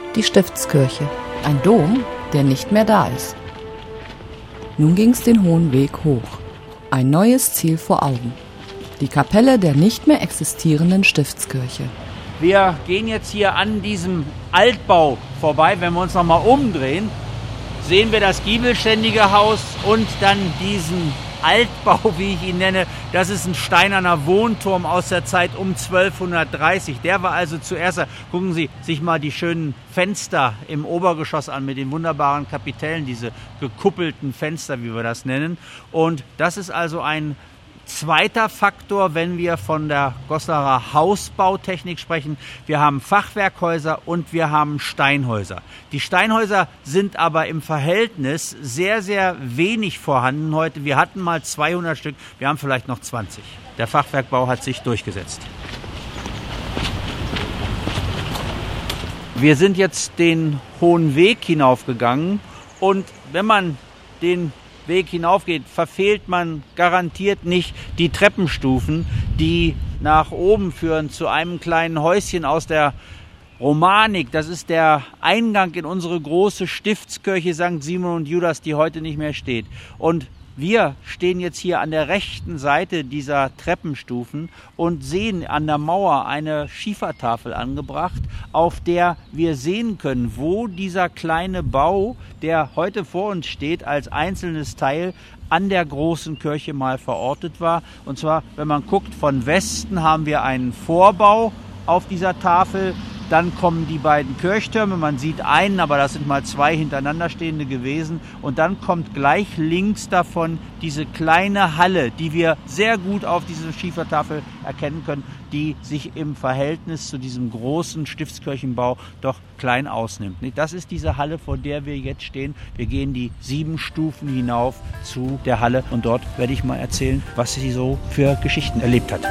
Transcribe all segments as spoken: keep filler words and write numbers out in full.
Die Stiftskirche, ein Dom, der nicht mehr da ist. Nun ging's den hohen Weg hoch. Ein neues Ziel vor Augen. Die Kapelle der nicht mehr existierenden Stiftskirche. Wir gehen jetzt hier an diesem Altbau vorbei. Wenn wir uns nochmal umdrehen, sehen wir das giebelständige Haus und dann diesen Altbau, wie ich ihn nenne. Das ist ein steinerner Wohnturm aus der Zeit um zwölfhundertdreißig. Der war also zuerst, gucken Sie sich mal die schönen Fenster im Obergeschoss an mit den wunderbaren Kapitellen, diese gekuppelten Fenster, wie wir das nennen. Und das ist also ein zweiter Faktor, wenn wir von der Goslar Hausbautechnik sprechen. Wir haben Fachwerkhäuser und wir haben Steinhäuser. Die Steinhäuser sind aber im Verhältnis sehr, sehr wenig vorhanden heute. Wir hatten mal zweihundert Stück, wir haben vielleicht noch zwanzig. Der Fachwerkbau hat sich durchgesetzt. Wir sind jetzt den hohen Weg hinaufgegangen und wenn man den Weg hinaufgeht, verfehlt man garantiert nicht die Treppenstufen, die nach oben führen zu einem kleinen Häuschen aus der Romanik. Das ist der Eingang in unsere große Stiftskirche Sankt Simon und Judas, die heute nicht mehr steht. Und wir stehen jetzt hier an der rechten Seite dieser Treppenstufen und sehen an der Mauer eine Schiefertafel angebracht, auf der wir sehen können, wo dieser kleine Bau, der heute vor uns steht, als einzelnes Teil an der großen Kirche mal verortet war. Und zwar, wenn man guckt, von Westen haben wir einen Vorbau auf dieser Tafel. Dann kommen die beiden Kirchtürme, man sieht einen, aber das sind mal zwei hintereinander stehende gewesen. Und dann kommt gleich links davon diese kleine Halle, die wir sehr gut auf dieser Schiefertafel erkennen können, die sich im Verhältnis zu diesem großen Stiftskirchenbau doch klein ausnimmt. Das ist diese Halle, vor der wir jetzt stehen. Wir gehen die sieben Stufen hinauf zu der Halle und dort werde ich mal erzählen, was sie so für Geschichten erlebt hat.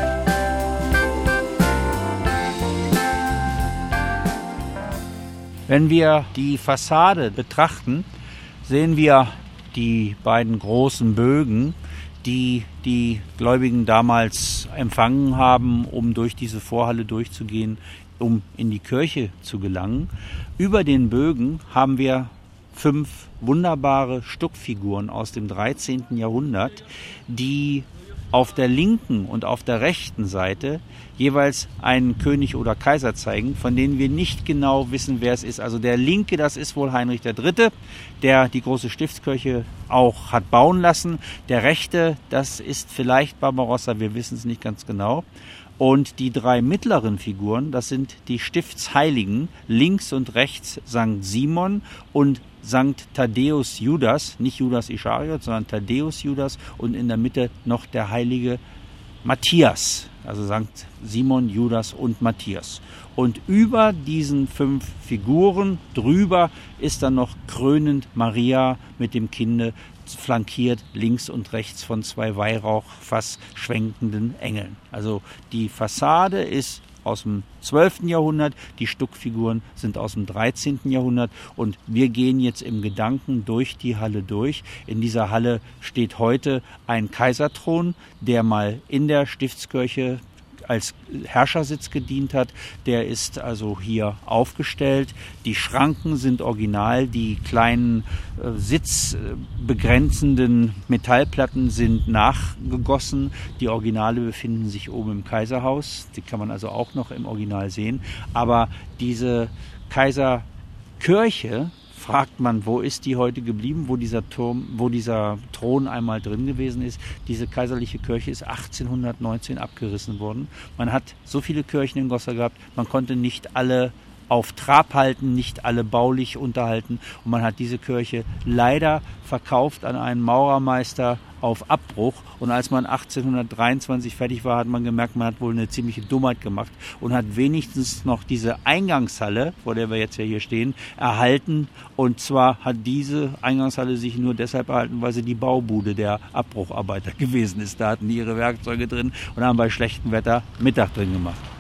Wenn wir die Fassade betrachten, sehen wir die beiden großen Bögen, die die Gläubigen damals empfangen haben, um durch diese Vorhalle durchzugehen, um in die Kirche zu gelangen. Über den Bögen haben wir fünf wunderbare Stuckfiguren aus dem dreizehnten Jahrhundert, die auf der linken und auf der rechten Seite jeweils einen König oder Kaiser zeigen, von denen wir nicht genau wissen, wer es ist. Also der linke, das ist wohl Heinrich der Dritte, der die große Stiftskirche auch hat bauen lassen. Der rechte, das ist vielleicht Barbarossa, wir wissen es nicht ganz genau. Und die drei mittleren Figuren, das sind die Stiftsheiligen, links und rechts Sankt Simon und Sankt Thaddäus Judas, nicht Judas Ischariot, sondern Thaddäus Judas und in der Mitte noch der heilige Matthias, also Sankt Simon, Judas und Matthias. Und über diesen fünf Figuren drüber ist dann noch krönend Maria mit dem Kinde, flankiert links und rechts von zwei Weihrauchfass schwenkenden Engeln. Also die Fassade ist aus dem zwölften Jahrhundert, die Stuckfiguren sind aus dem dreizehnten Jahrhundert und wir gehen jetzt im Gedanken durch die Halle durch. In dieser Halle steht heute ein Kaiserthron, der mal in der Stiftskirche als Herrschersitz gedient hat. Der ist also hier aufgestellt. Die Schranken sind original, die kleinen äh, sitzbegrenzenden Metallplatten sind nachgegossen. Die Originale befinden sich oben im Kaiserhaus. Die kann man also auch noch im Original sehen. Aber diese Kaiserkirche, fragt man, wo ist die heute geblieben, wo dieser Turm, wo dieser Thron einmal drin gewesen ist. Diese kaiserliche Kirche ist achtzehnhundertneunzehn abgerissen worden. Man hat so viele Kirchen in Goslar gehabt, man konnte nicht alle auf Trab halten, nicht alle baulich unterhalten. Und man hat diese Kirche leider verkauft an einen Maurermeister auf Abbruch. Und als man achtzehnhundertdreiundzwanzig fertig war, hat man gemerkt, man hat wohl eine ziemliche Dummheit gemacht und hat wenigstens noch diese Eingangshalle, vor der wir jetzt ja hier stehen, erhalten. Und zwar hat diese Eingangshalle sich nur deshalb erhalten, weil sie die Baubude der Abbrucharbeiter gewesen ist. Da hatten die ihre Werkzeuge drin und haben bei schlechtem Wetter Mittag drin gemacht.